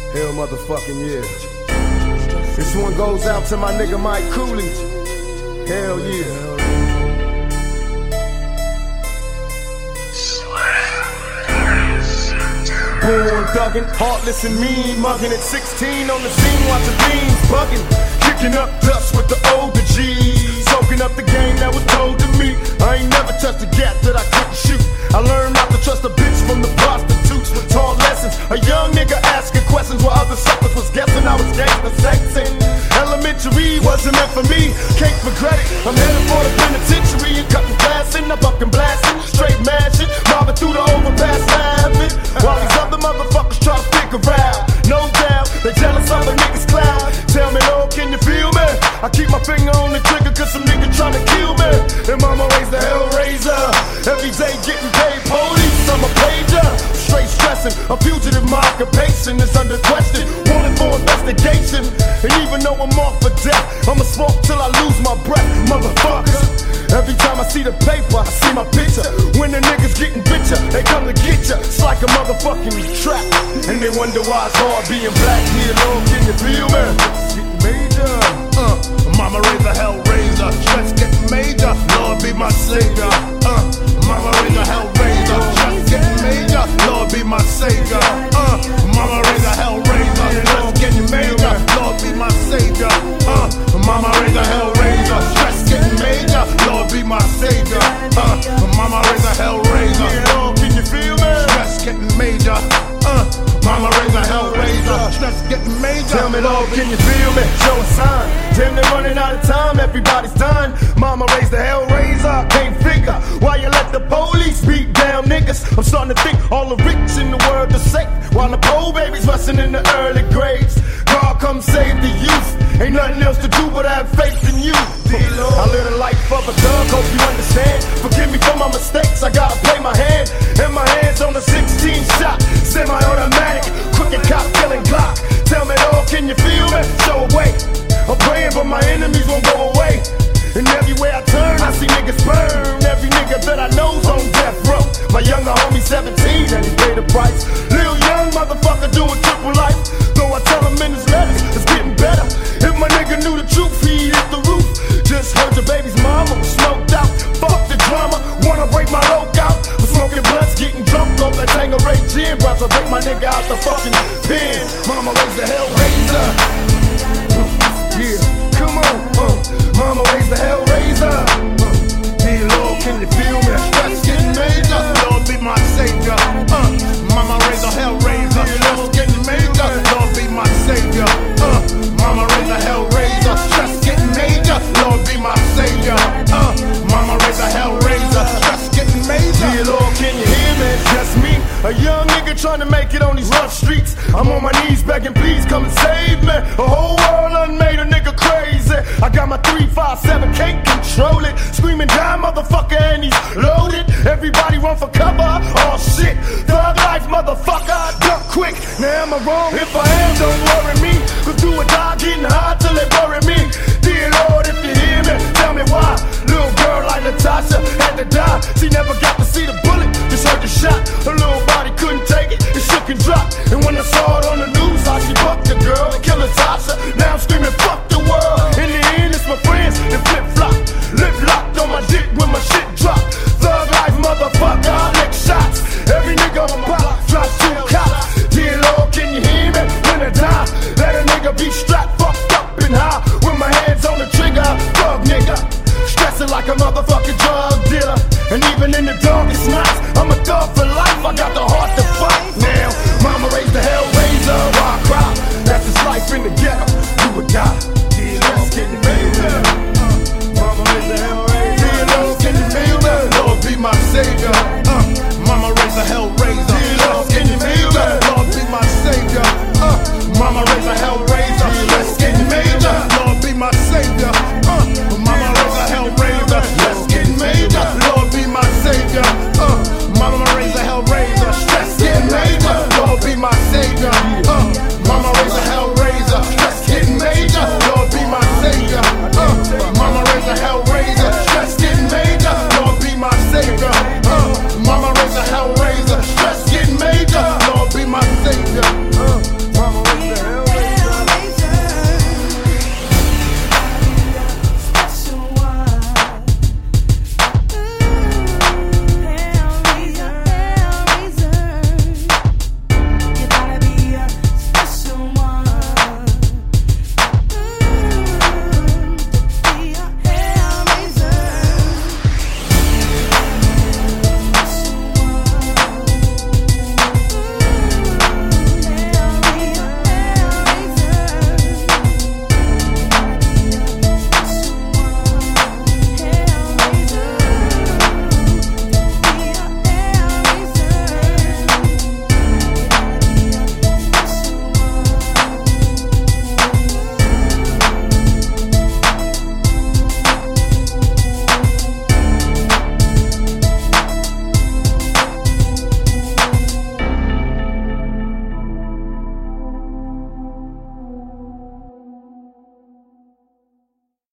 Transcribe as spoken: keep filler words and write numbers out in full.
Hell motherfucking yeah. This one goes out to my nigga Mike Cooley. Hell yeah. Born thuggin', heartless and mean, muggin' at sixteen on the scene, watching beans buggin', kicking up dust with the older G's, soaking up the game that was told to me. I ain't never touched a gap that I couldn't shoot. I learned not to trust a bitch from the prostitutes. Taught lessons, a young nigga asking questions while other suckers was guessing I was gangsta sexing. Elementary wasn't meant for me, can't regret it. I'm headed for the penitentiary and cutting blasting, I'm fucking blasting, straight mashing, mobbing through the overpass laughing, while these other motherfuckers try to figure out. No doubt, they jealous of the niggas cloud. Tell me, Lord, can you feel me? I keep my finger on the trigger cause some nigga trying to kill me. And mama raised the hellraiser, every day getting paid police, I'm a pager. Straight stressing, a fugitive, my occupation is under question, wanted for investigation. And even though I'm off for death, I'ma smoke till I lose my breath, motherfuckers. Every time I see the paper, I see my picture. When the niggas getting richer, they come to get ya. It's like a motherfucking trap, and they wonder why it's hard being black. Here, Lord, can you feel me? It's getting major. Uh, mama raised a hellraiser, stress getting major. Lord be my savior. Uh, mama raised a hellraiser, stress getting major. Lord be my savior. Uh, mama raised a hellraiser, stress getting major. Lord be my savior. Uh, mama raised a hellraiser, stress getting major. Lord be my savior. Uh, mama raised a hellraiser. Lord, can you feel me? Stress getting major. Uh, mama raised a hellraiser. Stress getting major. Tell me, Lord, can you feel me? Show a sign. Damn, they're running out of time. Everybody's done. Mama raised the hellraiser. Can't figure why you let the police beat down niggas. I'm starting to think all the rich in the world are safe, while the poor babies rusting in the early grades. God, come save the youth. Ain't nothing else to do but have faith in you. I live the life of a thug, hope you understand. Forgive me for my mistakes, I gotta play my hand. And my hands on the sixteen shot, semi-automatic, crooked cop killing Glock. Tell me, Lord, can you feel me? Show away. I'm praying but my enemies won't go away. And everywhere I turn, I see niggas burn. Every nigga that I know's on death row. My younger homie seventeen and he paid the price. Lil young motherfucker doing triple life. Though I tell him in his letters, it's getting better. If my nigga knew the truth, he'd hit the roof. Just heard your baby's mama was smoked out. Fuck the drama, wanna break my loc out. I'm smoking blunts, getting drunk off that Tangeray gin. About to break my nigga out the fucking pen. Mama raised the hellraiser. Yeah, come on, uh. Mama raised the hellraiser. Uh. Dear Lord, can you feel me? Stress getting major. Lord be my savior. Uh. Mama raised the hellraiser. Stress getting major. Lord be my savior. Uh. Mama raised the hellraiser. Stress getting major. Lord be my savior. Uh. Mama raised the hellraiser. Stress getting major. Dear Lord, can you hear me? Just me, a young nigga trying to make it on these rough streets. I'm on my knees begging, please come and save me. A whole world done made a nigga crazy. I got my three five seven, can't control it. Screaming down, motherfucker, and he's loaded. Everybody run for cover. Oh shit, thug life, motherfucker. Duck quick. Now am I wrong? If I am, don't worry me. Cause do or die, getting high till they bury me. Dear Lord, if you hear me, tell me why. Little girl like Natasha had to die. She never got to see the bullet, just heard the shot. Her little body couldn't take it, it shook and dropped. And when I saw it on the news, how she fucked the girl and killed Natasha. Now I'm screaming, fuck the world. In the end, it's my friends that flip flop. Lip locked on my dick when my shit drop. Thug life, motherfucker, I lick shots. Every nigga on my block drives two cops. Dear Lord, can you hear me? When I die, let a nigga be strapped, fucked up and high. With my hands on the trigger, thug nigga. Stressing like a motherfucking drug dealer. And even in the darkest nights, I'm a thug for life. I got the heart to fight now. Mama raised the hellraiser, why I cry? That's his life in the ghetto, do or die. Dear Lord, getting ready.